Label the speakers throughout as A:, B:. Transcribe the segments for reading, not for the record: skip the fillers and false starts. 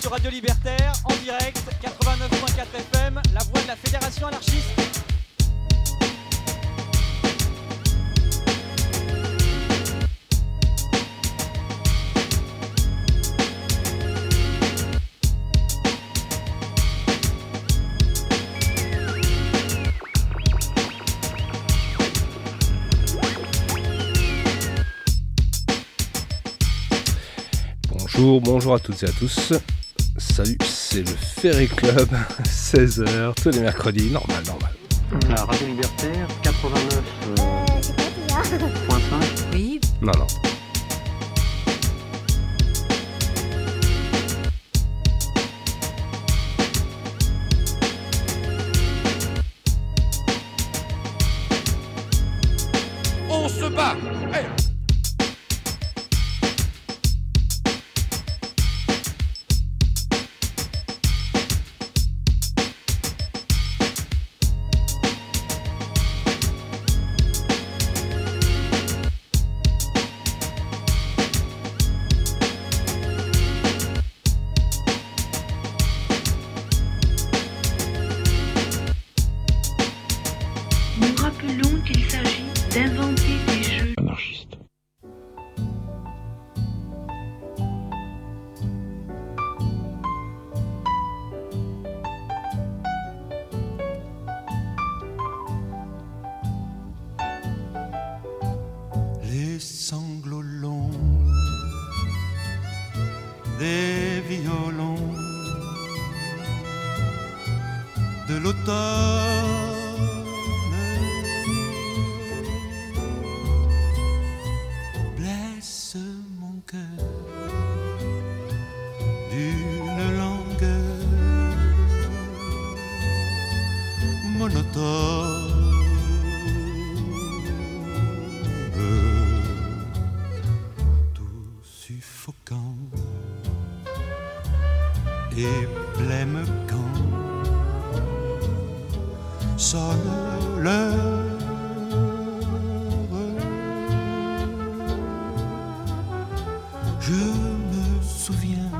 A: sur Radio Libertaire, en direct, 89.4 FM, la voix de la Fédération anarchiste.
B: Bonjour à toutes et à tous. Salut, c'est le Ferry Club, 16h, tous les mercredis, normal.
C: La Radio Libertaire, 89.5.
D: Oui.
B: Non.
E: On se bat. Hey.
F: Nous rappelons qu'il s'agit d'inventer des jeux
E: Anarchiste.
G: Les sanglots longs des violons de l'automne blessent mon cœur d'une langueur monotone. Tout suffocant et blême quand sonne l'heure. Je me souviens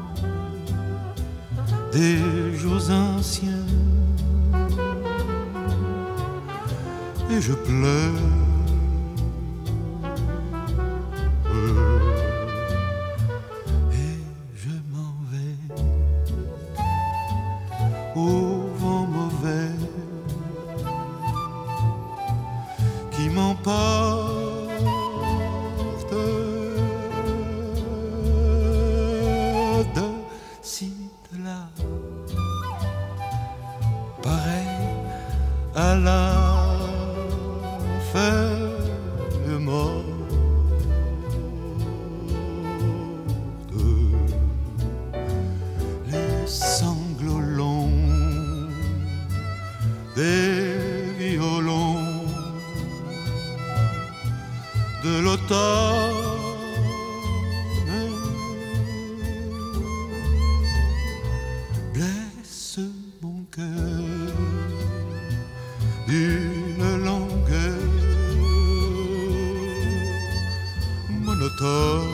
G: des jours anciens et je pleure. Et je m'en vais au vent mauvais qui m'emporte de ci, de là, pareil à la feuille morte. Les sanglots longs des violons de l'automne blessent mon cœur d'une langueur monotone.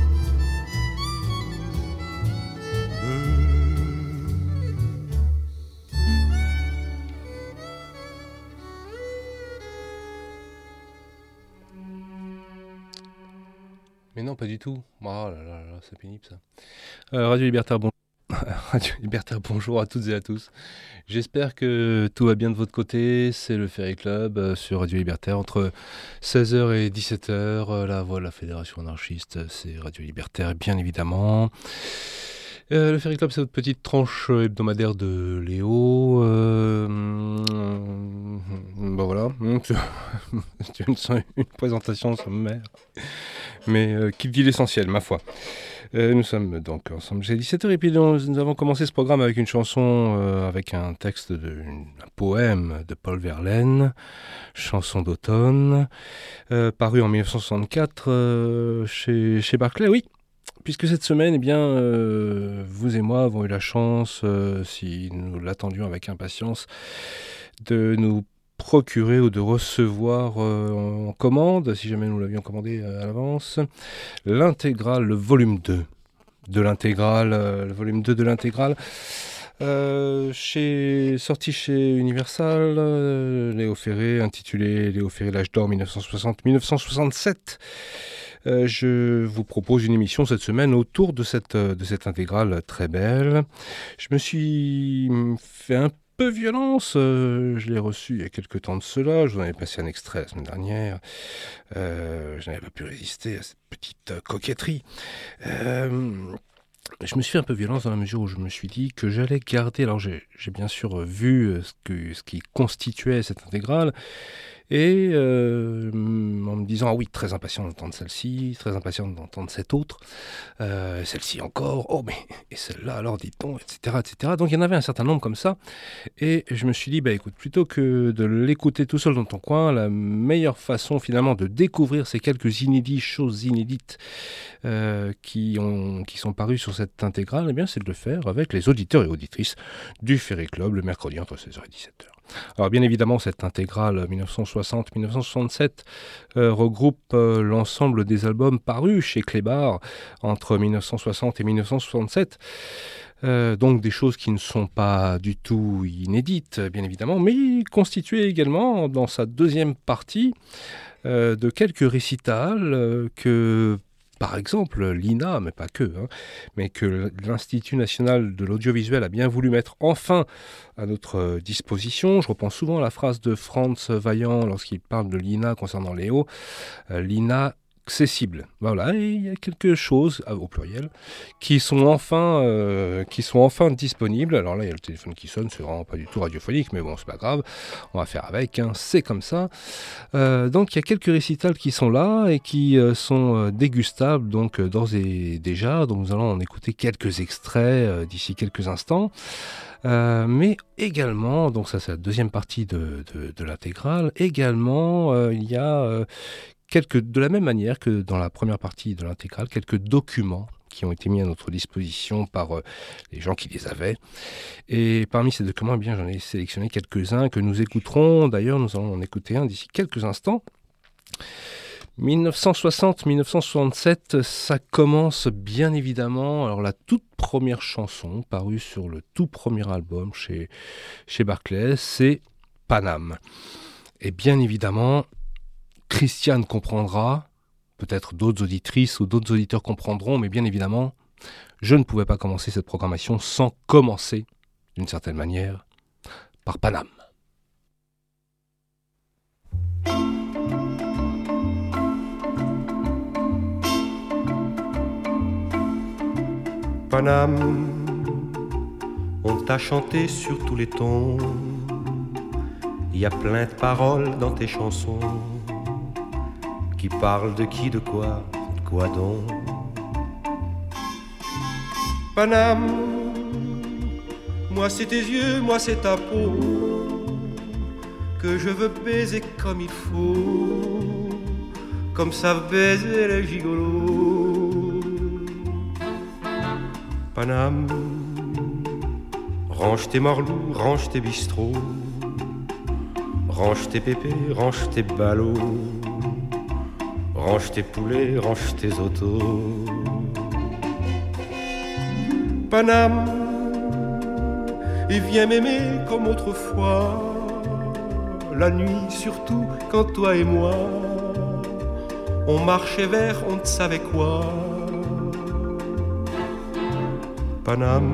B: Mais non, pas du tout. Oh là, c'est pénible ça. Radio Libertaire, Radio Libertaire, bonjour à toutes et à tous. J'espère que tout va bien de votre côté. C'est le Ferry Club sur Radio Libertaire entre 16h et 17h. La voix de la Fédération anarchiste, c'est Radio Libertaire, bien évidemment. Le Ferry Club, c'est votre petite tranche hebdomadaire de Léo. Ben voilà, c'est une présentation sommaire, mais qui dit l'essentiel, ma foi. Nous sommes donc ensemble jusqu'à 17h et puis nous avons commencé ce programme avec une chanson, avec un texte, un poème de Paul Verlaine, chanson d'automne, paru en 1964 chez Barclay, oui. Puisque cette semaine, eh bien, vous et moi avons eu la chance, si nous l'attendions avec impatience, de nous procurer ou de recevoir en commande, si jamais nous l'avions commandé à l'avance, l'intégrale, le volume 2 de l'intégrale, le volume 2 de l'intégrale. Sorti chez Universal, Léo Ferré, intitulé Léo Ferré l'âge d'or 1960-1967. Je vous propose une émission cette semaine autour de cette intégrale très belle. Je me suis fait un peu violence, je l'ai reçu il y a quelques temps de cela, je vous en avais passé un extrait la semaine dernière, je n'avais pas pu résister à cette petite coquetterie. Je me suis fait un peu violence dans la mesure où je me suis dit que j'allais garder, alors j'ai bien sûr vu ce qui constituait cette intégrale, et en me disant, ah oui, très impatient d'entendre celle-ci, très impatient d'entendre cette autre, celle-ci encore, oh mais, et celle-là alors, dit-on, etc., etc. Donc il y en avait un certain nombre comme ça, et je me suis dit, bah écoute, plutôt que de l'écouter tout seul dans ton coin, la meilleure façon finalement de découvrir ces quelques choses inédites qui sont parus sur cette intégrale, eh bien c'est de le faire avec les auditeurs et auditrices du Ferré Club le mercredi entre 16h et 17h. Alors bien évidemment, cette intégrale 1960-1967 regroupe l'ensemble des albums parus chez Clébar entre 1960 et 1967. Donc des choses qui ne sont pas du tout inédites, bien évidemment, mais constituées également dans sa deuxième partie de quelques récitals que... Par exemple, l'INA, mais pas que, mais que l'Institut national de l'audiovisuel a bien voulu mettre enfin à notre disposition. Je reprends souvent la phrase de Franz Vaillant lorsqu'il parle de l'INA concernant Léo. L'INA accessible. Voilà, et il y a quelque chose, au pluriel, qui sont enfin disponibles. Alors là, il y a le téléphone qui sonne, c'est vraiment pas du tout radiophonique, mais bon, c'est pas grave, on va faire avec, c'est comme ça. Donc il y a quelques récitals qui sont là et qui sont dégustables, donc d'ores et déjà. Donc nous allons en écouter quelques extraits d'ici quelques instants. Mais également, donc ça c'est la deuxième partie de l'intégrale, également il y a de la même manière que dans la première partie de l'intégrale, quelques documents qui ont été mis à notre disposition par les gens qui les avaient. Et parmi ces documents, eh bien, j'en ai sélectionné quelques-uns que nous écouterons. D'ailleurs, nous allons en écouter un d'ici quelques instants. 1960-1967, ça commence bien évidemment. Alors la toute première chanson parue sur le tout premier album chez Barclay, c'est Paname. Et bien évidemment, Christiane comprendra, peut-être d'autres auditrices ou d'autres auditeurs comprendront, mais bien évidemment, je ne pouvais pas commencer cette programmation sans commencer, d'une certaine manière, par Paname.
D: Paname, on t'a chanté sur tous les tons, il y a plein de paroles dans tes chansons qui parlent de qui, de quoi donc. Paname, moi c'est tes yeux, moi c'est ta peau que je veux baiser comme il faut, comme savent baiser les gigolos. Paname, range tes morlous, range tes bistrots, range tes pépés, range tes ballots, range tes poulets, range tes autos. Paname, et viens m'aimer comme autrefois, la nuit surtout quand toi et moi on marchait vers on ne savait quoi. Paname,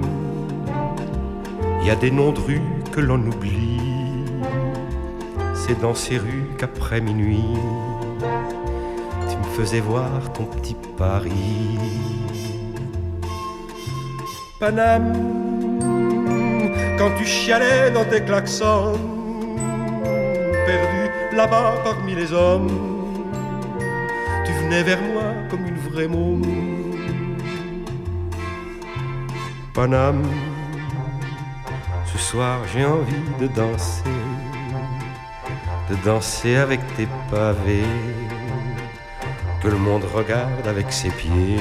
D: y a des noms de rues que l'on oublie, c'est dans ces rues qu'après minuit tu me faisais voir ton petit Paris. Paname, quand tu chialais dans tes klaxons, perdu là-bas parmi les hommes, tu venais vers moi comme une vraie môme. Paname, ce soir j'ai envie de danser avec tes pavés, que le monde regarde avec ses pieds.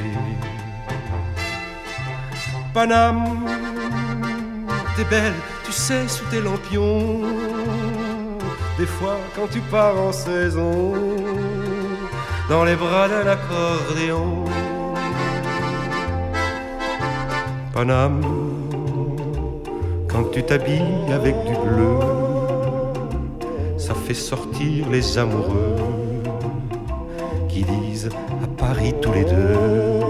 D: Paname, t'es belle, tu sais, sous tes lampions, des fois quand tu pars en saison, dans les bras d'un accordéon. Paname, quand tu t'habilles avec du bleu, ça fait sortir les amoureux qui disent à Paris tous les deux.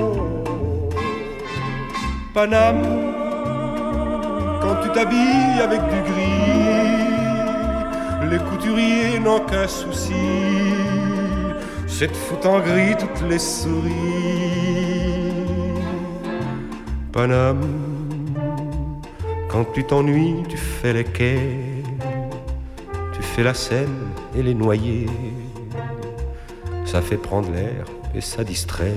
D: Paname, quand tu t'habilles avec du gris, les couturiers n'ont qu'un souci, c'est de foutre en gris toutes les souris. Paname, quand tu t'ennuies, tu fais les quais, tu fais la Seine et les noyers, ça fait prendre l'air et ça distrait.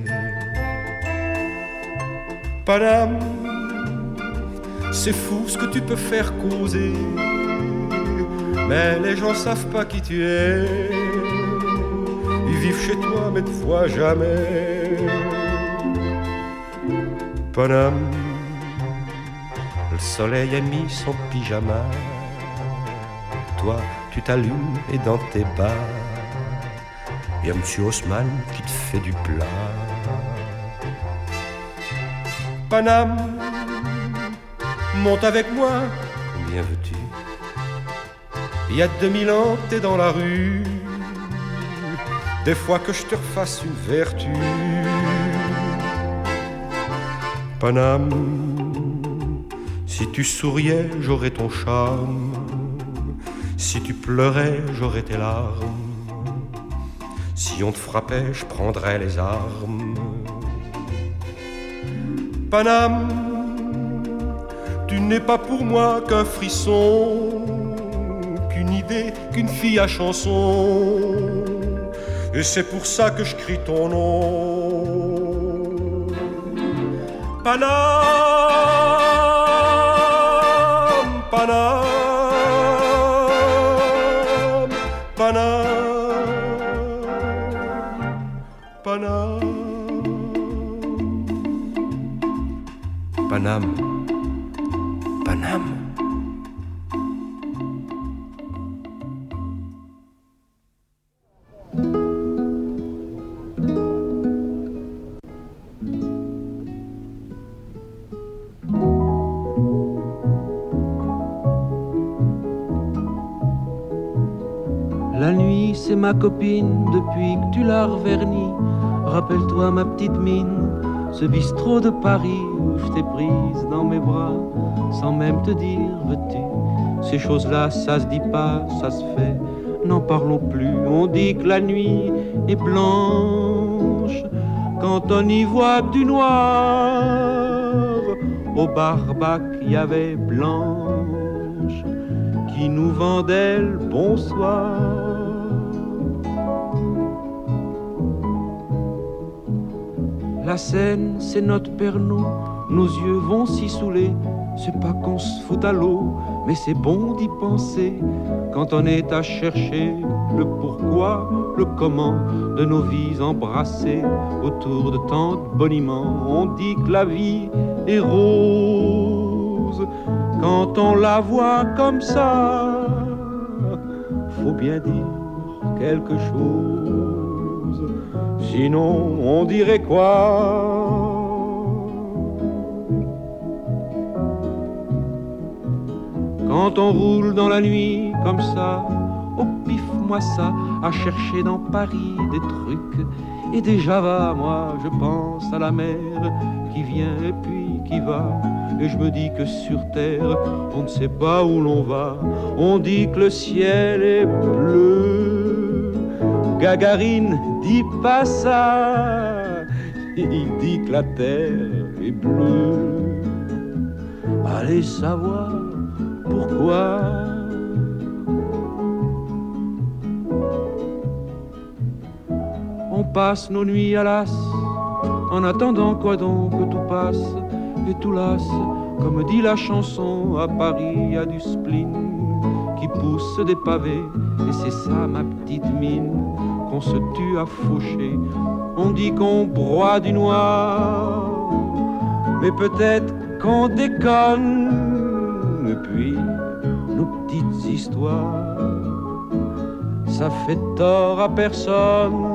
D: Paname, c'est fou ce que tu peux faire causer, mais les gens savent pas qui tu es. Ils vivent chez toi mais te voient jamais. Paname, le soleil a mis son pyjama, toi tu t'allumes et dans tes bas y a Monsieur Haussmann qui te fait du plat. Paname, monte avec moi, combien veux-tu? Il y a 2000 ans t'es dans la rue, des fois que je te refasse une vertu. Paname, si tu souriais, j'aurais ton charme, si tu pleurais, j'aurais tes larmes, si on te frappait, je prendrais les armes. Paname, tu n'es pas pour moi qu'un frisson, qu'une idée, qu'une fille à chanson, et c'est pour ça que je crie ton nom. Paname, Paname, Paname, Paname, Paname, Paname.
H: La nuit, c'est ma copine depuis que tu l'as revernie. Rappelle-toi ma petite mine, ce bistrot de Paris où je t'ai prise dans mes bras sans même te dire veux-tu. Ces choses-là, ça se dit pas, ça se fait, n'en parlons plus. On dit que la nuit est blanche quand on y voit du noir. Au Barbac, il y avait Blanche qui nous vendait le bonsoir. La Seine, c'est notre Pernod, nos yeux vont s'y saouler. C'est pas qu'on se fout à l'eau, mais c'est bon d'y penser quand on est à chercher le pourquoi, le comment de nos vies embrassées autour de tant de boniments. On dit que la vie est rose quand on la voit comme ça. Faut bien dire quelque chose, sinon on dirait quoi? Quand on roule dans la nuit comme ça, au pif moi ça, à chercher dans Paris des trucs. Et déjà va, moi je pense à la mer qui vient et puis qui va. Et je me dis que sur terre, on ne sait pas où l'on va. On dit que le ciel est bleu, Gagarine dit pas ça. Il dit que la terre est bleue. Allez savoir pourquoi. On passe nos nuits à l'as, en attendant quoi donc que tout passe et tout lasse. Comme dit la chanson, à Paris y a du spleen qui pousse des pavés. Et c'est ça ma petite mine, qu'on se tue à faucher. On dit qu'on broie du noir, mais peut-être qu'on déconne. Et puis nos petites histoires, ça fait tort à personne.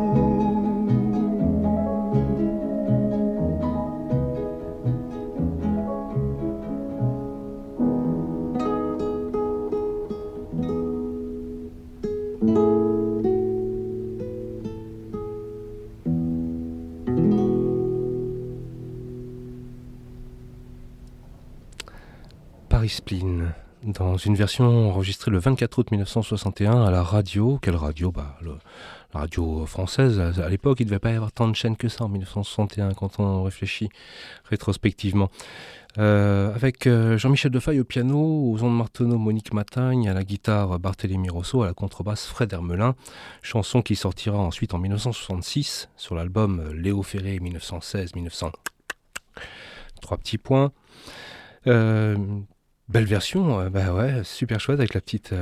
B: Harry Spleen, dans une version enregistrée le 24 août 1961 à la radio. Quelle radio ? La radio française, à l'époque, il ne devait pas y avoir tant de chaînes que ça en 1961 quand on réfléchit rétrospectivement. Avec Jean-Michel Defay au piano, aux ondes Martenot Monique Matagne, à la guitare Barthélémy Rosso, à la contrebasse Fred Hermelin, chanson qui sortira ensuite en 1966 sur l'album Léo Ferré 1916-1900. 3 petits points. Belle version, super chouette avec la petite,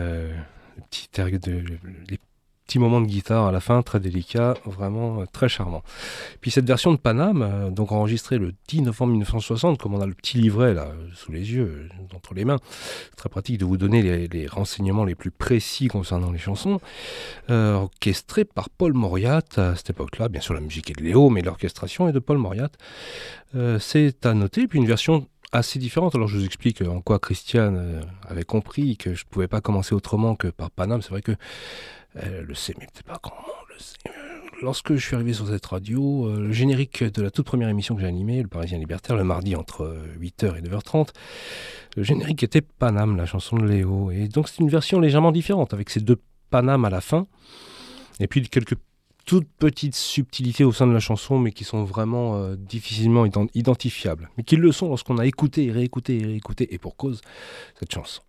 B: les petits moments de guitare à la fin, très délicat, vraiment très charmant. Puis cette version de Paname, donc enregistrée le 10 novembre 1960, comme on a le petit livret là sous les yeux, entre les mains, c'est très pratique de vous donner les renseignements les plus précis concernant les chansons, orchestrée par Paul Mauriat à cette époque-là. Bien sûr, la musique est de Léo, mais l'orchestration est de Paul Mauriat. C'est à noter. Puis une version assez différente. Alors je vous explique en quoi Christiane avait compris que je ne pouvais pas commencer autrement que par Paname. C'est vrai que elle le sait, mais peut-être pas comment on le sait. Lorsque je suis arrivé sur cette radio, le générique de la toute première émission que j'ai animée, le Parisien Libertaire, le mardi entre 8h et 9h30, le générique était Paname, la chanson de Léo. Et donc c'est une version légèrement différente, avec ces 2 Paname à la fin, et puis quelques toutes petites subtilités au sein de la chanson, mais qui sont vraiment difficilement identifiables. Mais qui le sont lorsqu'on a écouté et réécouté, et pour cause, cette chanson.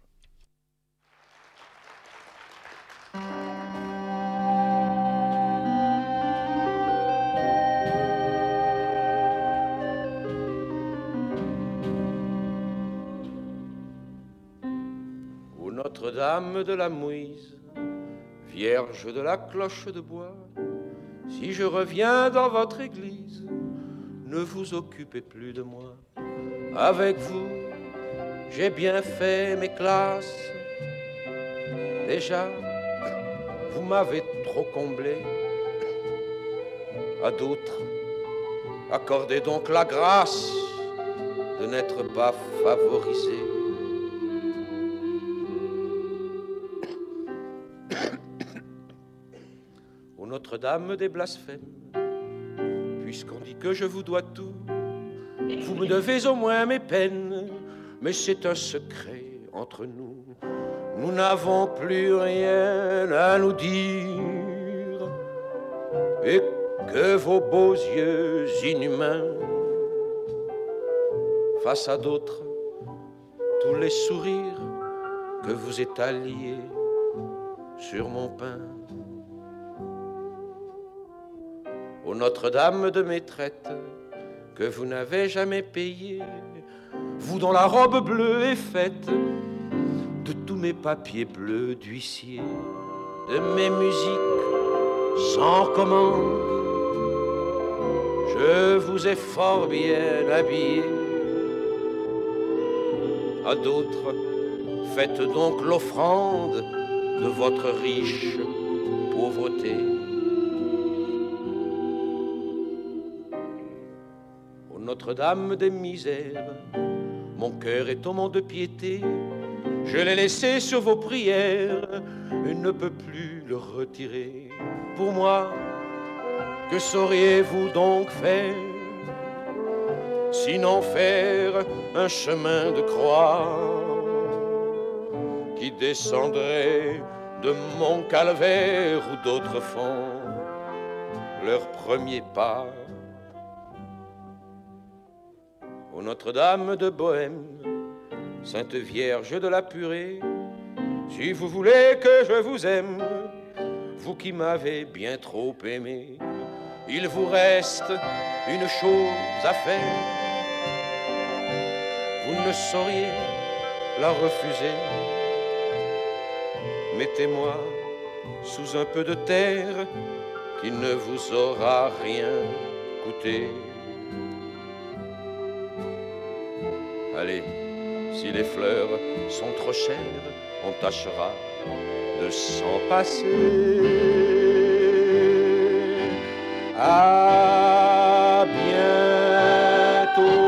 I: Ô Notre-Dame de la Mouise, Vierge de la cloche de bois, si je reviens dans votre église, ne vous occupez plus de moi. Avec vous, j'ai bien fait mes classes. Déjà, vous m'avez trop comblé. À d'autres, accordez donc la grâce de n'être pas favorisé. Ô Notre-Dame des blasphèmes, puisqu'on dit que je vous dois tout, vous me devez au moins mes peines, mais c'est un secret entre nous. Nous n'avons plus rien à nous dire, et que vos beaux yeux inhumains, face à d'autres, tous les sourires que vous étaliez sur mon pain. Ô Notre-Dame de mes traites, que vous n'avez jamais payé, vous dont la robe bleue est faite de tous mes papiers bleus d'huissier, de mes musiques sans commande, je vous ai fort bien habillé. À d'autres, faites donc l'offrande de votre riche pauvreté. Ô Notre-Dame des misères, mon cœur est au mont de piété, je l'ai laissé sur vos prières et ne peux plus le retirer. Pour moi, que sauriez-vous donc faire, sinon faire un chemin de croix qui descendrait de mon calvaire où d'autres font leur premier pas. Ô Notre-Dame de Bohême, Sainte Vierge de la Purée, si vous voulez que je vous aime, vous qui m'avez bien trop aimé, il vous reste une chose à faire. Vous ne sauriez la refuser. Mettez-moi sous un peu de terre qui ne vous aura rien coûté. Allez, si les fleurs sont trop chères, on tâchera de s'en passer. À bientôt.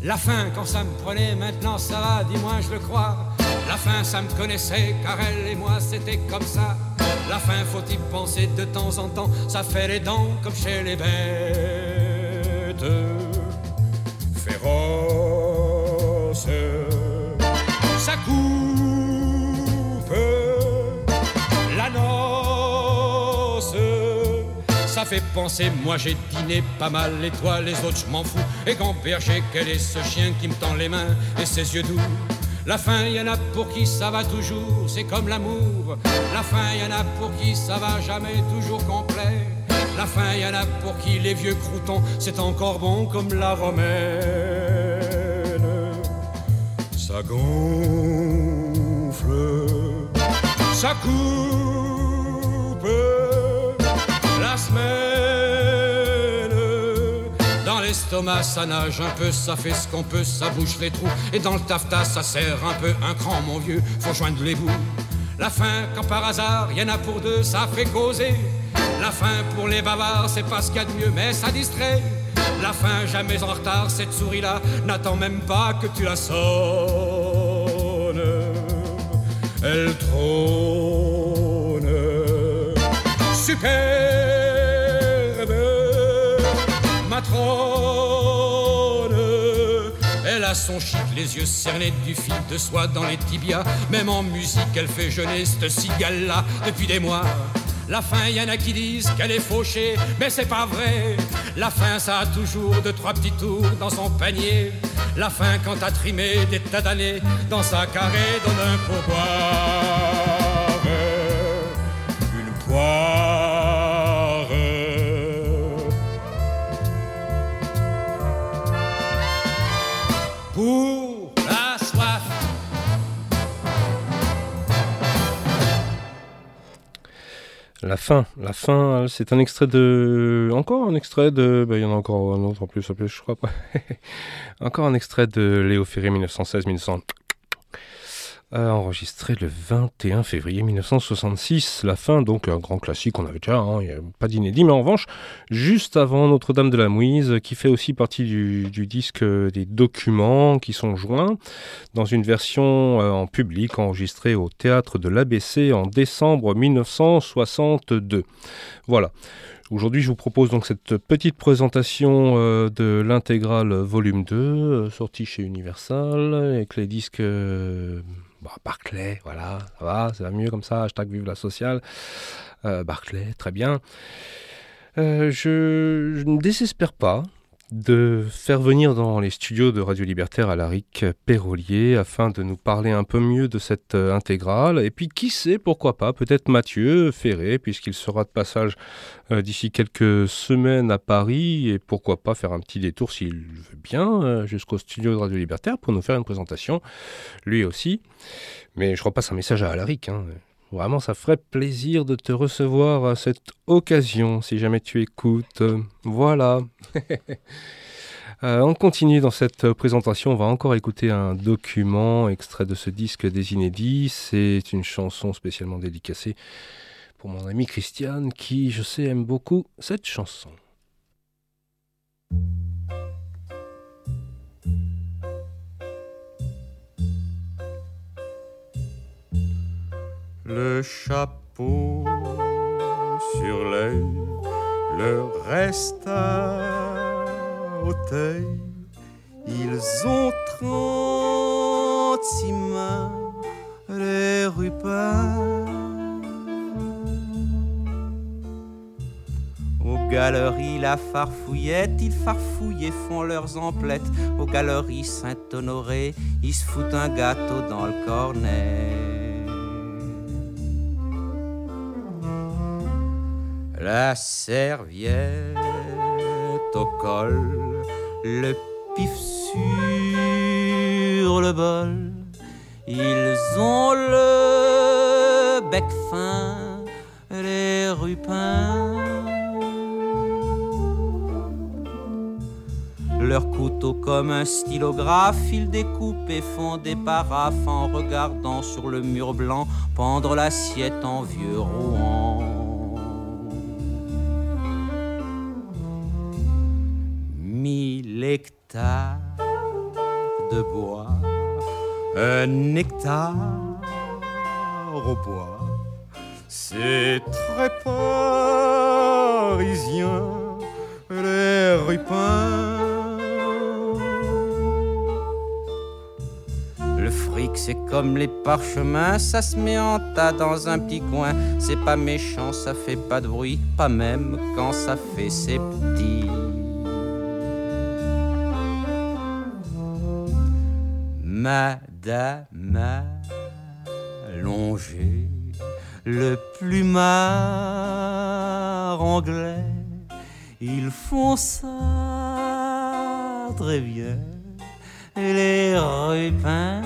J: La faim quand ça me prenait, maintenant ça va, dis-moi je le crois. La faim ça me connaissait, car elle et moi c'était comme ça. La faim faut y penser de temps en temps, ça fait les dents comme chez les bêtes féroces. Ça coupe la noce. Ça fait penser, moi j'ai dîné pas mal, et toi les autres je m'en fous. Et quand berger, quel est ce chien qui me tend les mains et ses yeux doux? La faim, y en a pour qui ça va toujours, c'est comme l'amour. La faim, y en a pour qui ça va jamais toujours complet. La faim, y en a pour qui les vieux croutons, c'est encore bon comme la romaine. Ça gonfle, ça coupe la semaine. Dans l'estomac ça nage un peu, ça fait ce qu'on peut, ça bouche les trous. Et dans le taffetas ça serre un peu un cran mon vieux, faut joindre les bouts. La faim quand par hasard y en a pour deux, ça fait causer. La faim pour les bavards c'est pas ce qu'il y a de mieux, mais ça distrait. La faim jamais en retard, cette souris là n'attend même pas que tu la sonnes. Elle trône superbe, matrone. Elle a son chic, les yeux cernés du fil de soie dans les tibias. Même en musique elle fait jeûner cette cigale là depuis des mois. La faim, y en a qui disent qu'elle est fauchée, mais c'est pas vrai. La faim, ça a toujours deux, trois petits tours dans son panier. La faim, quand t'as trimé des tas d'années, dans sa carré, donne un pourboire. Une poire. Pour la soif.
B: La fin, c'est un extrait de... Encore un extrait de... il y en a encore un autre en plus, je crois pas. Encore un extrait de Léo Ferré, 1916-1900. Enregistré le 21 février 1966. La fin, donc un grand classique, on avait déjà, il n'y a pas d'inédit. Mais en revanche, juste avant Notre-Dame de la Mouise, qui fait aussi partie du disque des documents qui sont joints, dans une version en public enregistrée au Théâtre de l'ABC en décembre 1962. Voilà. Aujourd'hui, je vous propose donc cette petite présentation de l'intégrale volume 2, sortie chez Universal, avec les disques... Barclay, voilà, ça va, ça va mieux comme ça, hashtag vive la sociale. Barclay, très bien. Je ne désespère pas de faire venir dans les studios de Radio Libertaire Alaric Pérolier afin de nous parler un peu mieux de cette intégrale. Et puis qui sait, pourquoi pas, peut-être Mathieu Ferré, puisqu'il sera de passage d'ici quelques semaines à Paris, et pourquoi pas faire un petit détour s'il veut bien jusqu'au studio de Radio Libertaire pour nous faire une présentation, lui aussi. Mais je repasse un message à Alaric, Vraiment, ça ferait plaisir de te recevoir à cette occasion, si jamais tu écoutes. Voilà. On continue dans cette présentation. On va encore écouter un document extrait de ce disque des inédits. C'est une chanson spécialement dédicacée pour mon amie Christiane, qui, je sais, aime beaucoup cette chanson.
G: Le chapeau sur l'œil, le reste à Auteuil. Ils ont 36 mains, les rupins. Aux galeries la farfouillette, ils farfouillent et font leurs emplettes. Aux galeries Saint-Honoré, ils se foutent un gâteau dans le cornet. La serviette au col, le pif sur le bol. Ils ont le bec fin, les rupins. Leur couteau comme un stylographe, ils découpent et font des paraphes en regardant sur le mur blanc pendre l'assiette en vieux Rouen. 1000 hectares se boit un nectar au bois. C'est très parisien, les rupins. Le fric c'est comme les parchemins, ça se met en tas dans un petit coin. C'est pas méchant, ça fait pas de bruit, pas même quand ça fait ses petits. Madame allongée, le plumard anglais, ils font ça très bien, les rupins.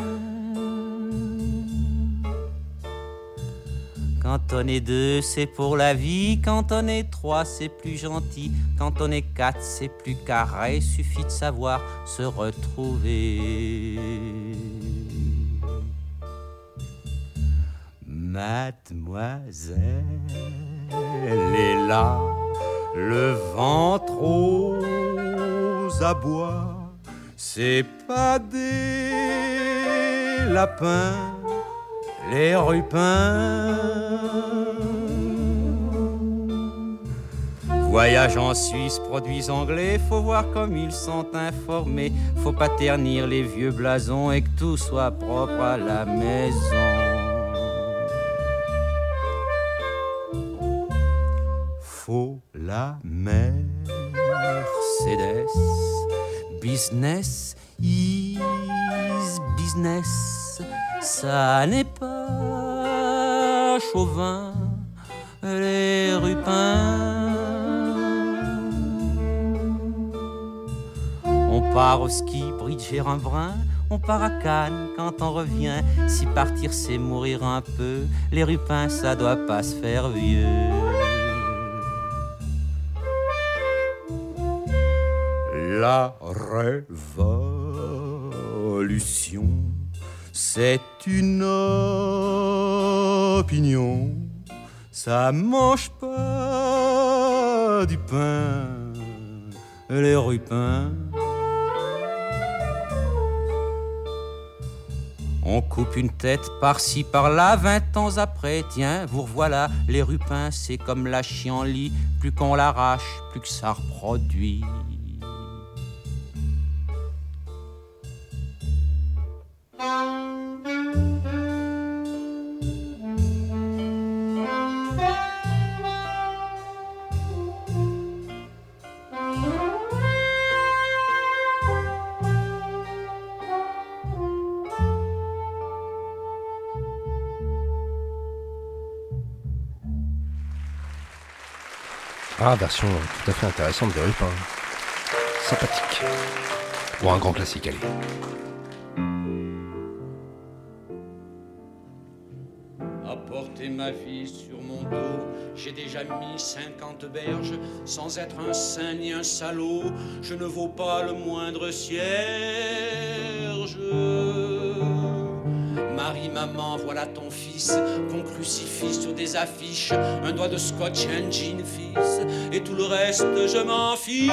G: Quand on est deux, c'est pour la vie. Quand on est trois, c'est plus gentil. Quand on est quatre, c'est plus carré. Suffit de savoir se retrouver. Mademoiselle est là, le ventre aux abois. C'est pas des lapins, les rupins. Voyage en Suisse, produits anglais, faut voir comme ils sont informés. Faut pas ternir les vieux blasons et que tout soit propre à la maison. Faut la Mercedes, business is business. Ça n'est pas chauvin, les rupins. On part au ski, bridger un brin. On part à Cannes quand on revient. Si partir c'est mourir un peu, les rupins ça doit pas se faire vieux. La révolution, c'est une opinion. Ça mange pas du pain, les rupins. On coupe une tête par-ci par-là, 20 ans après, tiens, vous revoilà. Les rupins, c'est comme la chienlit, plus qu'on l'arrache, plus que ça reproduit.
B: Ah, version tout à fait intéressante des Rupins. Sympathique. Pour un grand classique, allez.
I: Apporter ma vie sur mon dos, j'ai déjà mis 50 berges, sans être un saint ni un salaud, je ne vaux pas le moindre cierge. Marie, maman, voilà ton fils qu'on crucifie sur des affiches, un doigt de scotch, un jean fils, et tout le reste je m'en fiche.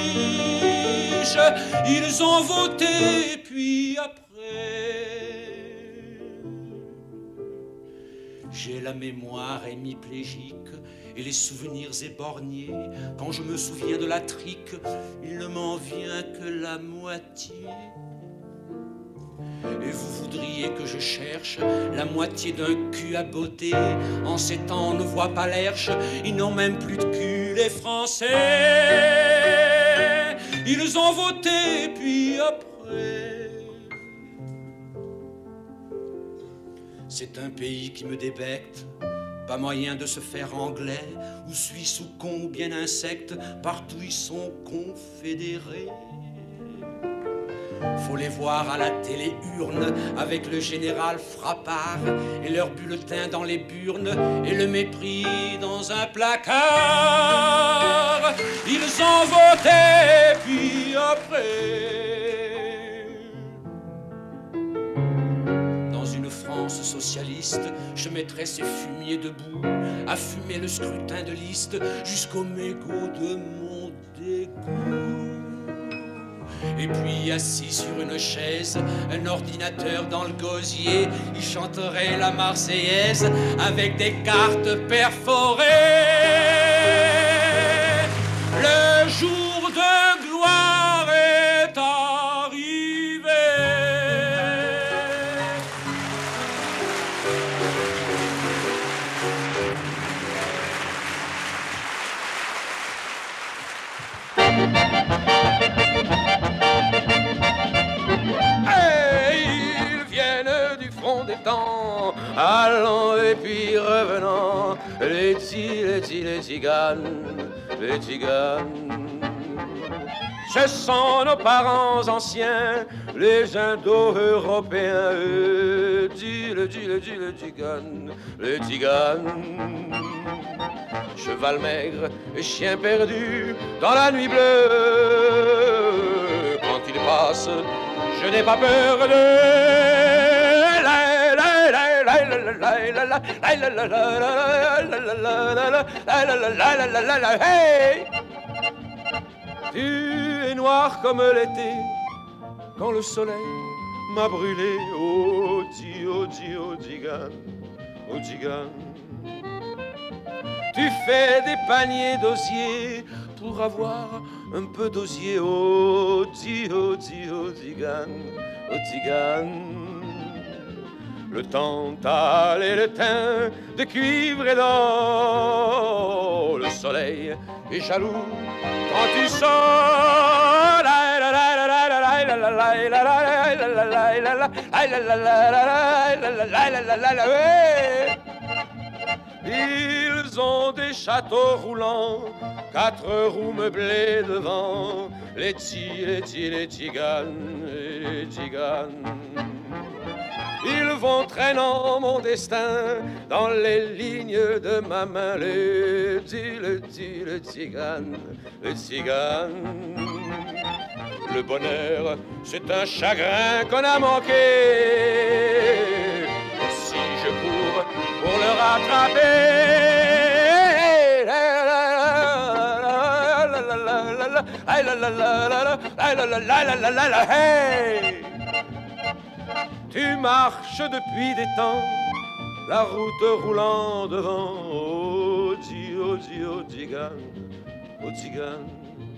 I: Ils ont voté, puis après j'ai la mémoire hémiplégique et les souvenirs éborgnés. Quand je me souviens de la trique, il ne m'en vient que la moitié. Et vous voudriez que je cherche la moitié d'un cul à beauté. En ces temps, on ne voit pas l'herche, ils n'ont même plus de cul, les Français. Ils ont voté, puis après c'est un pays qui me débecte. Pas moyen de se faire anglais, ou suisse, ou con, ou bien insecte. Partout ils sont confédérés. Faut les voir à la télé-urne avec le général Frappard et leur bulletin dans les burnes et le mépris dans un placard. Ils ont voté, puis après, dans une France socialiste, je mettrai ces fumiers debout à fumer le scrutin de liste jusqu'au mégot de mon dégoût.
J: Et puis assis sur une chaise, un ordinateur dans le gosier, il chanterait la Marseillaise avec des cartes perforées. Le jour de gloire est arrivé.
I: Et ils viennent du fond des temps, allant et puis revenant, les tziganes, les tziganes. Ce sont nos parents anciens, les Indo-Européens, le tzigane, les tziganes. Cheval maigre et chien perdu dans la nuit bleue. Quand il passe, je n'ai pas peur de... Hey! Tu es noir comme l'été quand le soleil m'a brûlé. Oh, tzigane, oh, tzigane. Tu fais des paniers d'osier pour avoir un peu d'osier. Oh, tzigane, oh, tzigane. Le tantale et le teint de cuivre et d'or. Le soleil est jaloux quand tu sors. Ils ont des châteaux roulants, 4 roues meublées devant. Les tziganes, les tziganes. Ils vont traînant mon destin dans les lignes de ma main. Les tziganes, les tziganes. Le bonheur, c'est un chagrin qu'on a manqué. Si je cours pour le rattraper, hey! Tu marches depuis des temps, la route roulant devant. Oh, tzigane, oh, tzigane.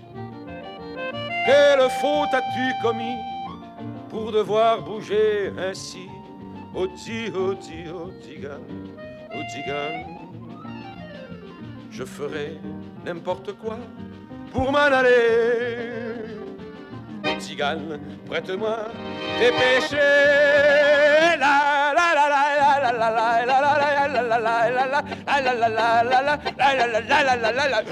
I: Quelle faute as-tu commis pour devoir bouger ainsi? Oh, tzigane, oh, tzigane. Je ferai n'importe quoi pour m'en aller. Tzigane, prête-moi tes péchés. La la la la la la la la la la la la la la la la la.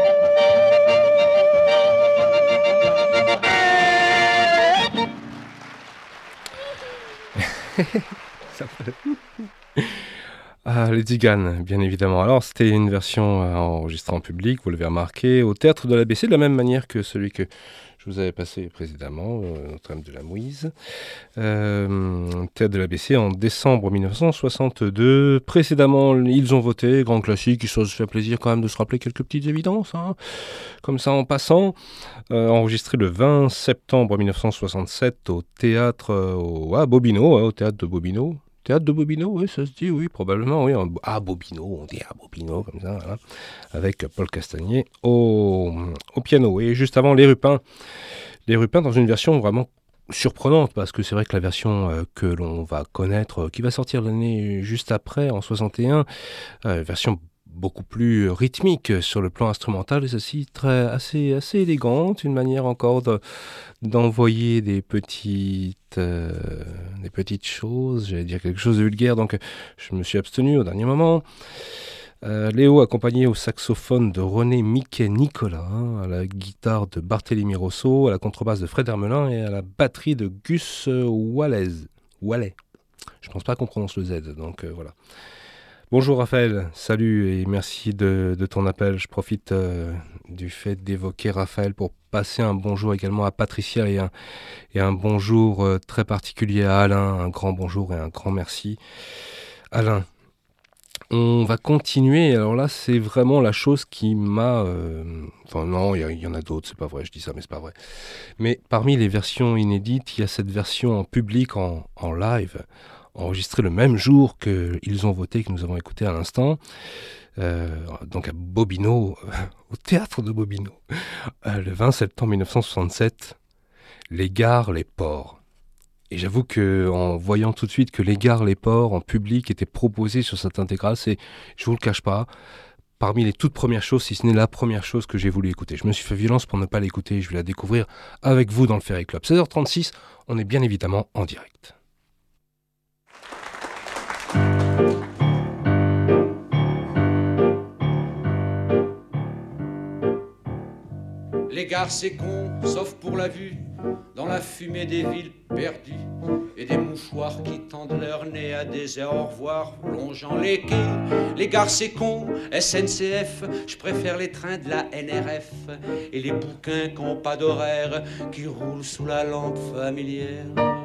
B: Ah, les tziganes, bien évidemment. Alors, c'était une version enregistrée en public, vous l'avez remarqué, au Théâtre de l'ABC, de la même manière que celui que je vous avais passé précédemment, Notre-Dame de la Mouise. Théâtre de l'ABC en décembre 1962. Précédemment, Ils ont voté, grand classique, ça se fait plaisir quand même de se rappeler quelques petites évidences, hein, comme ça en passant. Enregistré le 20 septembre 1967 au théâtre à Bobino, au théâtre de Bobino. Théâtre de Bobino, oui, ça se dit, oui, probablement, oui. À Bobino, on dit à Bobino, comme ça, voilà, avec Paul Castagnier au piano. Et juste avant, Les Rupins dans une version vraiment surprenante, parce que c'est vrai que la version que l'on va connaître, qui va sortir l'année juste après, en 61, version beaucoup plus rythmique sur le plan instrumental, et ceci assez élégante, une manière encore d'envoyer des petites choses, j'allais dire quelque chose de vulgaire, donc je me suis abstenu au dernier moment. Léo accompagné au saxophone de René Miquet-Nicolas, à la guitare de Barthélemy Rosso, à la contrebasse de Fred Hermelin et à la batterie de Gus Wallet. Je pense pas qu'on prononce le Z, donc voilà. Bonjour Raphaël, salut et merci de ton appel. Je profite du fait d'évoquer Raphaël pour passer un bonjour également à Patricia et un bonjour très particulier à Alain. Un grand bonjour et un grand merci. Alain, On va continuer. Alors là, c'est vraiment la chose qui m'a... Enfin non, il y en a d'autres, c'est pas vrai, je dis ça, mais c'est pas vrai. Mais parmi les versions inédites, il y a cette version en public, en live, enregistrée le même jour qu'ils ont voté, que nous avons écouté à l'instant. Donc à Bobino, au théâtre de Bobino, le 20 septembre 1967, Les gares, les ports. Et j'avoue qu'en voyant tout de suite que Les gares, les ports en public étaient proposés sur cette intégrale, c'est, je vous le cache pas, parmi les toutes premières choses, si ce n'est la première chose que j'ai voulu écouter. Je me suis fait violence pour ne pas l'écouter, je vais la découvrir avec vous dans le Ferry Club. 16h36, on est bien évidemment en direct.
I: Les gares c'est con, sauf pour la vue, dans la fumée des villes perdues, et des mouchoirs qui tendent leur nez à des airs au revoir, longeant les quais. Les gares c'est con, SNCF, je préfère les trains de la NRF, et les bouquins qui n'ont pas d'horaire, qui roulent sous la lampe familière.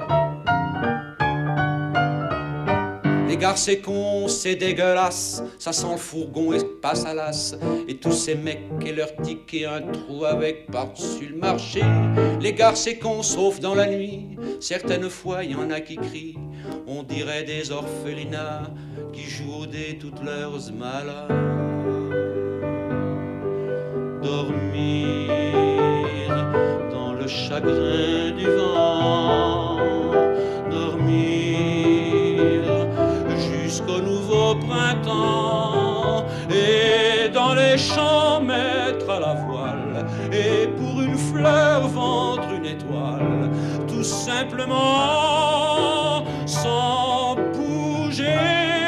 I: Les gares c'est con, c'est dégueulasse, ça sent le fourgon et passe à l'as, et tous ces mecs et leur ticket, un trou avec par-dessus le marché. Les gares c'est con, sauf dans la nuit, certaines fois y en a qui crient, on dirait des orphelinats qui jouent au dé toutes leurs malades. Dormir dans le chagrin du vent, dormir jusqu'au nouveau printemps, et dans les champs mettre à la voile, et pour une fleur vendre une étoile, tout simplement sans bouger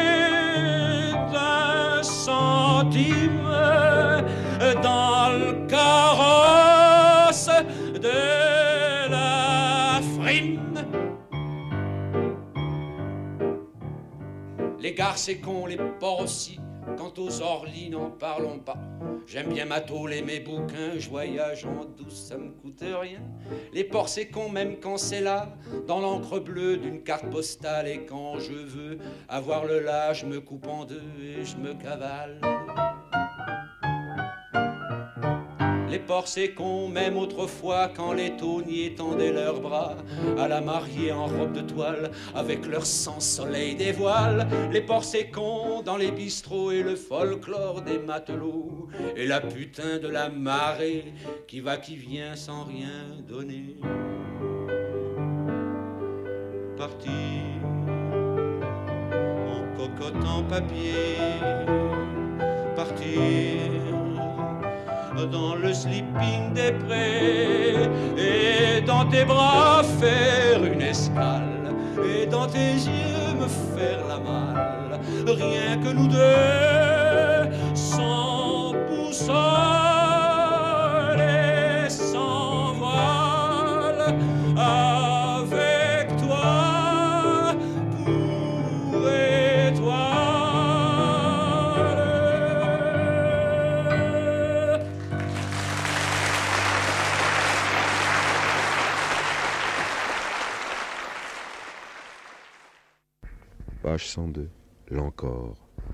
I: d'un centime dans le carrosse de la frime. Les gares c'est con, les ports aussi, quant aux Orly n'en parlons pas. J'aime bien ma tôle et mes bouquins, je voyage en douce, ça me coûte rien. Les ports c'est con même quand c'est là, dans l'encre bleue d'une carte postale, et quand je veux avoir le là, je me coupe en deux et je me cavale. Les porcs c'est con, même autrefois, quand les tauniers tendaient leurs bras à la mariée en robe de toile, avec leur sang soleil des voiles. Les porcs c'est con, dans les bistrots, et le folklore des matelots, et la putain de la marée qui va qui vient sans rien donner. Partir en cocotte en papier, partir dans le sleeping des prés, et dans tes bras faire une escale, et dans tes yeux me faire la malle, rien que nous deux, sans boussole et sans voile, avec toi pour étoile.
K: Page 102, l'encore.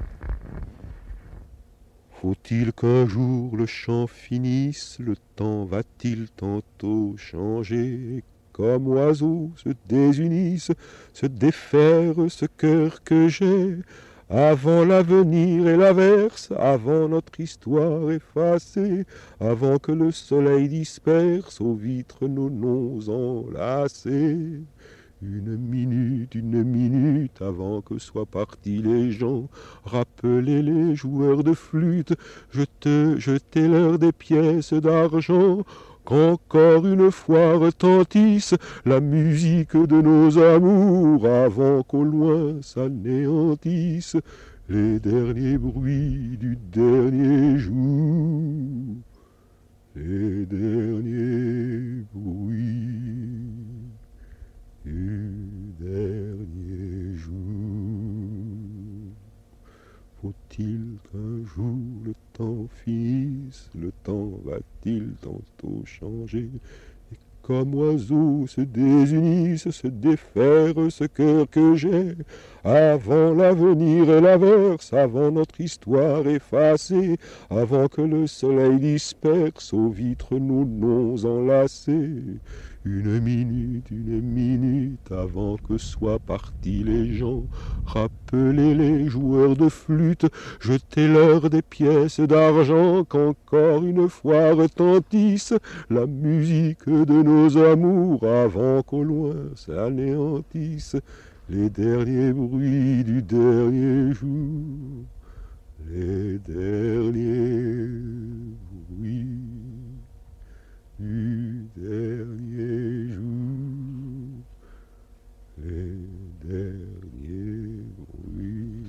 K: Faut-il qu'un jour le chant finisse, le temps va-t-il tantôt changer? Comme oiseaux se désunissent, se défaire ce cœur que j'ai, avant l'avenir et l'averse, avant notre histoire effacée, avant que le soleil disperse aux vitres nos noms enlacés. Une minute avant que soient partis les gens, rappelez les joueurs de flûte, jetez-leur des pièces d'argent, qu'encore une fois retentisse la musique de nos amours, avant qu'au loin s'anéantissent les derniers bruits du dernier jour. Les derniers bruits du dernier jour. Faut-il qu'un jour le temps finisse, le temps va-t-il tantôt changer? Et comme oiseaux se désunissent, se défaire ce cœur que j'ai, avant l'avenir et l'averse, avant notre histoire effacée, avant que le soleil disperse aux vitres nos noms enlacés. Une minute avant que soient partis les gens, rappelez les joueurs de flûte, jetez-leur des pièces d'argent, qu'encore une fois retentisse la musique de nos amours, avant qu'au loin s'anéantissent les derniers bruits du dernier jour, les derniers bruits du dernier jour, les derniers bruits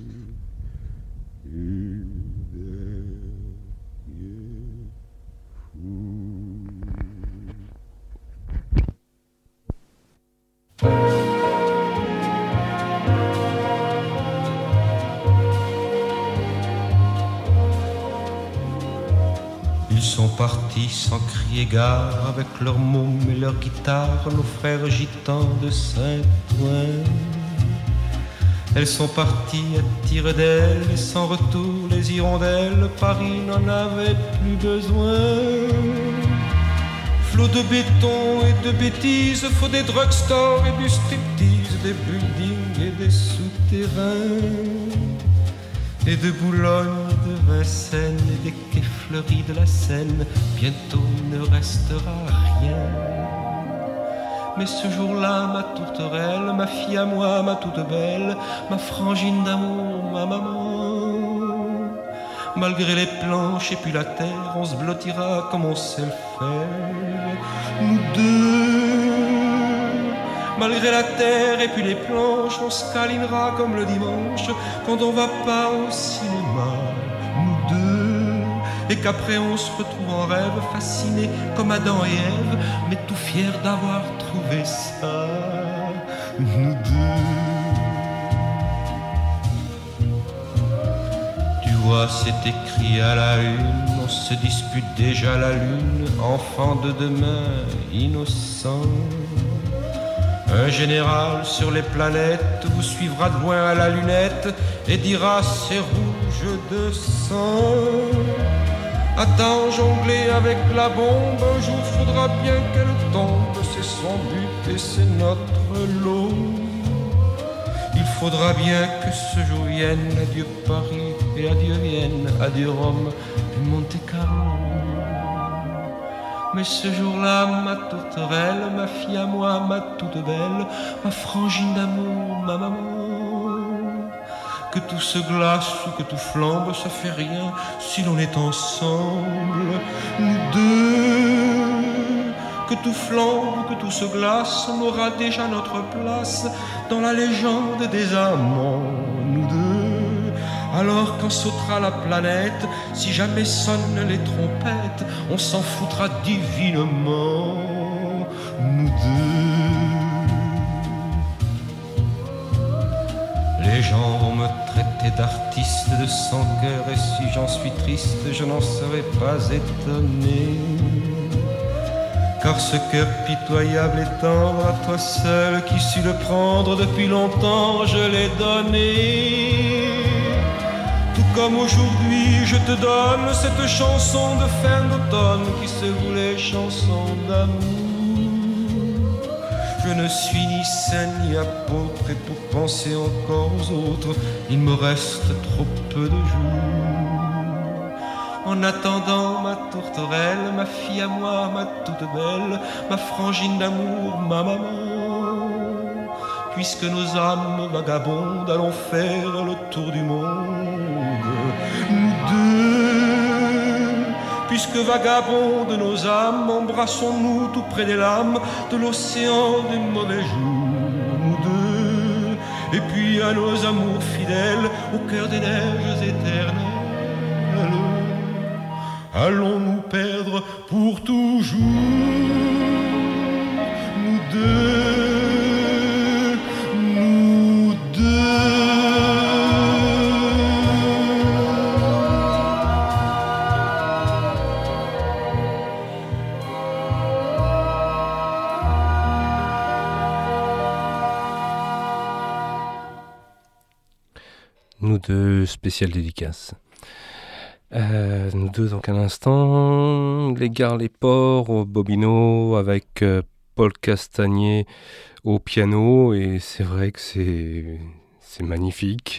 K: du dernier jour.
I: Ils sont partis sans crier gare, avec leurs mômes et leurs guitares, nos frères gitans de Saint-Ouen. Elles sont parties à tire d'aile, et sans retour les hirondelles, Paris n'en avait plus besoin. Flot de béton et de bêtises, faut des drugstores et du striptease, des buildings et des souterrains, et de Boulogne, de Vincennes et des quais fleuris de la Seine. Bientôt il ne restera rien. Mais ce jour-là, ma tourterelle, ma fille à moi, ma toute belle, ma frangine d'amour, ma maman, malgré les planches et puis la terre, on se blottira comme on sait le faire. Nous deux, malgré la terre et puis les planches, on se câlinera comme le dimanche quand on va pas au cinéma, nous deux, et qu'après on se retrouve en rêve, fascinés comme Adam et Ève, mais tout fiers d'avoir trouvé ça, nous deux. Tu vois, c'est écrit à la une, on se dispute déjà la lune, enfant de demain, innocent. Un général sur les planètes vous suivra de loin à la lunette et dira c'est rouge de sang. Attends, jongler avec la bombe, un jour faudra bien qu'elle tombe, c'est son but et c'est notre lot. Il faudra bien que ce jour vienne, adieu Paris et adieu Vienne, adieu Rome et Monte Carlo. Mais ce jour-là, ma tourterelle, ma fille à moi, ma toute belle, ma frangine d'amour, ma maman, que tout se glace ou que tout flambe, ça fait rien si l'on est ensemble, nous deux. Que tout flambe ou que tout se glace, on aura déjà notre place dans la légende des amants, nous deux. Alors quand sautera la planète, si jamais sonnent les trompettes, on s'en foutra divinement, nous deux. Les gens vont me traiter d'artiste de sans cœur, et si j'en suis triste, je n'en serai pas étonné. Car ce cœur pitoyable et tendre, à toi seul qui sus le prendre depuis longtemps, je l'ai donné. Tout comme aujourd'hui, je te donne cette chanson de fin d'automne qui se voulait chanson d'amour. Je ne suis ni saint ni apôtre, et pour penser encore aux autres, il me reste trop peu de jours. En attendant ma tourterelle, ma fille à moi, ma toute belle, ma frangine d'amour, ma maman, puisque nos âmes vagabondes allons faire le tour du monde, nous deux. Puisque vagabondes nos âmes, embrassons-nous tout près des lames de l'océan des mauvais jours, nous deux. Et puis à nos amours fidèles, au cœur des neiges éternelles, allons nous perdre pour toujours, nous deux, nous deux.
B: nous deux spéciales dédicaces. Nous deux, donc, un instant, les gares, les ports, au Bobino, avec Paul Castagnier au piano, et c'est vrai que c'est magnifique.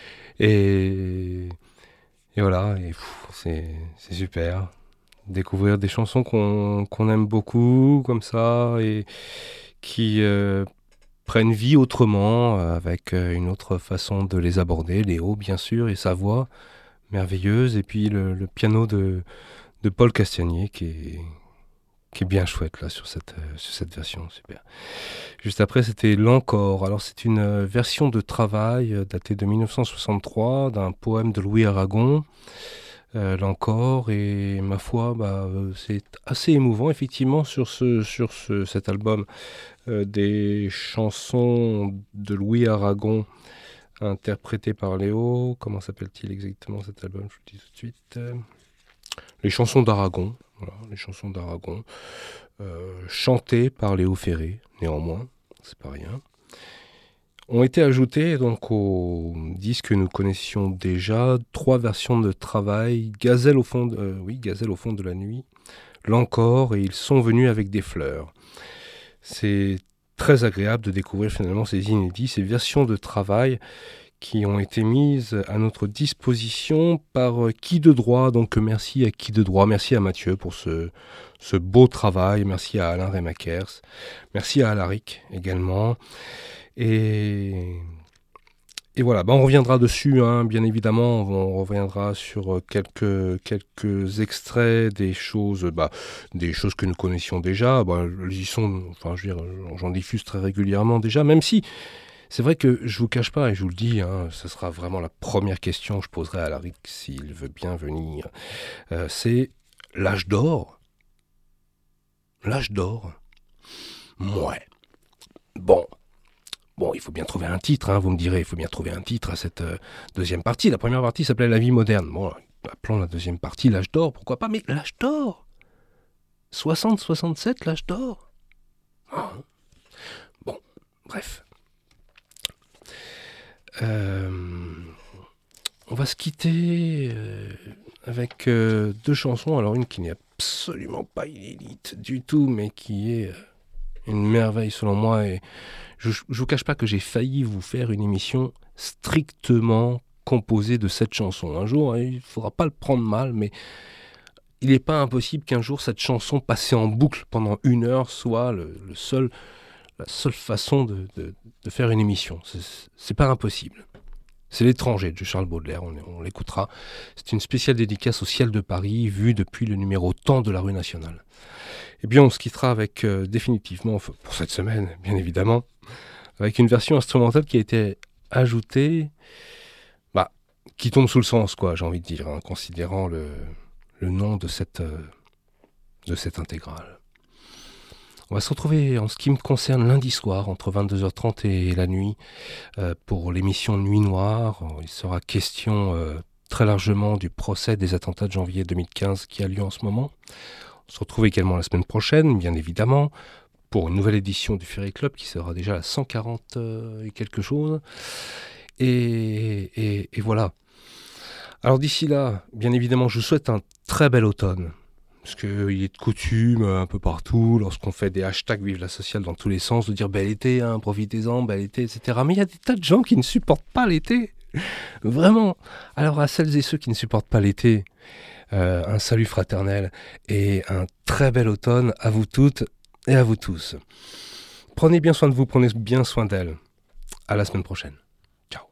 B: Et voilà, et c'est super. Découvrir des chansons qu'on aime beaucoup, comme ça, et qui prennent vie autrement, avec une autre façon de les aborder. Léo, bien sûr, et sa voix merveilleuse, et puis le piano de Paul Castagnier qui est bien chouette là sur cette version, super. Juste après, c'était L'Encore. Alors c'est une version de travail datée de 1963 d'un poème de Louis Aragon, L'Encore, et ma foi, c'est assez émouvant effectivement sur cet album, des chansons de Louis Aragon interprétées par Léo. Comment s'appelle-t-il exactement cet album? Je vous le dis tout de suite. Les chansons d'Aragon. Voilà, les chansons d'Aragon, chantées par Léo Ferré, néanmoins, c'est pas rien, ont été ajoutées donc au disque que nous connaissions déjà, 3 versions de travail, Gazelle au fond de la nuit, L'Encore, et Ils sont venus avec des fleurs. C'est très agréable de découvrir finalement ces inédits, ces versions de travail qui ont été mises à notre disposition par Qui de droit. Donc merci à Qui de droit, merci à Mathieu pour ce beau travail, merci à Alain Remakers, merci à Alaric également. Et voilà, on reviendra dessus, bien évidemment, on reviendra sur quelques extraits des choses que nous connaissions déjà. J'en diffuse très régulièrement déjà, même si c'est vrai que je vous cache pas, et je vous le dis, ce sera vraiment la première question que je poserai à Alaric s'il veut bien venir. C'est l'âge d'or. L'âge d'or. Ouais. Bon, il faut bien trouver un titre, vous me direz, il faut bien trouver un titre à cette deuxième partie. La première partie s'appelait La vie moderne. Bon, appelons la deuxième partie l'âge d'or, pourquoi pas, mais l'âge d'or 60-67, l'âge d'or. Bon, bref. On va se quitter avec 2 chansons. Alors une qui n'est absolument pas inédite du tout, mais qui est une merveille selon moi. Et je vous cache pas que j'ai failli vous faire une émission strictement composée de cette chanson. Un jour, il faudra pas le prendre mal, mais il n'est pas impossible qu'un jour cette chanson passée en boucle pendant 1 heure soit la seule façon de faire une émission. C'est pas impossible. C'est L'étranger de Charles Baudelaire, on l'écoutera. C'est une spéciale dédicace au ciel de Paris, vue depuis le numéro temps de la rue Nationale. Et bien on se quittera avec définitivement, pour cette semaine bien évidemment, avec une version instrumentale qui a été ajoutée, qui tombe sous le sens, j'ai envie de dire, considérant le nom de cette intégrale. On va se retrouver en ce qui me concerne lundi soir entre 22h30 et la nuit pour l'émission Nuit Noire. Il sera question très largement du procès des attentats de janvier 2015 qui a lieu en ce moment. On se retrouve également la semaine prochaine, bien évidemment, pour une nouvelle édition du Ferry Club qui sera déjà à 140 et quelque chose. Et voilà. Alors d'ici là, bien évidemment, je vous souhaite un très bel automne. Parce qu'il est de coutume, un peu partout, lorsqu'on fait des hashtags Vive la sociale dans tous les sens, de dire bel été, profitez-en, bel été, etc. Mais il y a des tas de gens qui ne supportent pas l'été. Vraiment. Alors à celles et ceux qui ne supportent pas l'été, un salut fraternel et un très bel automne à vous toutes et à vous tous. Prenez bien soin de vous, prenez bien soin d'elles. À la semaine prochaine. Ciao.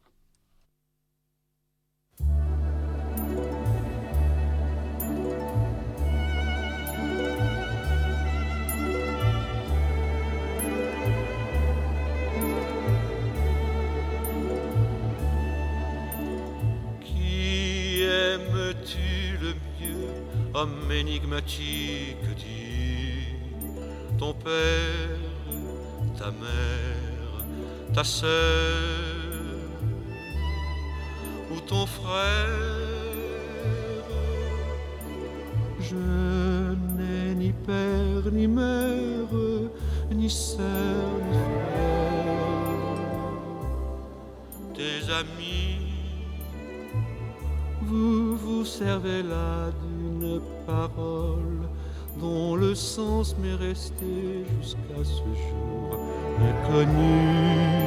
D: Aimes-tu le mieux, homme énigmatique, dis ton père, ta mère, ta sœur ou ton frère? Je n'ai ni père ni mère, ni sœur ni frère. Tes amis vous vous servez là d'une parole dont le sens m'est resté jusqu'à ce jour inconnu.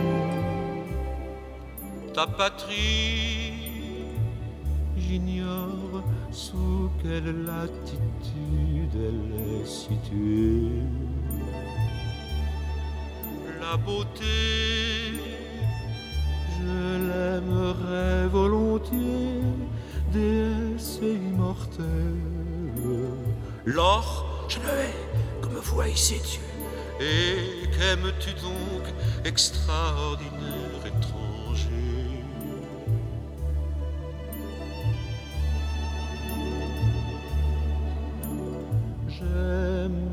D: Ta patrie, j'ignore sous quelle latitude elle est située. La beauté, je l'aimerais volontiers, déesse immortelle. L'or, je le hais, comme vous haïssez Dieu. Et qu'aimes-tu donc, extraordinaire étranger? J'aime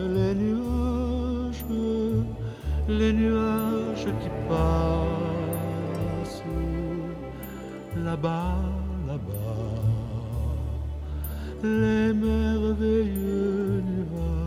D: les nuages qui passent là-bas, là-bas, les merveilleux nuages.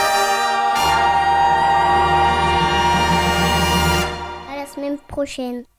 L: Prochaine.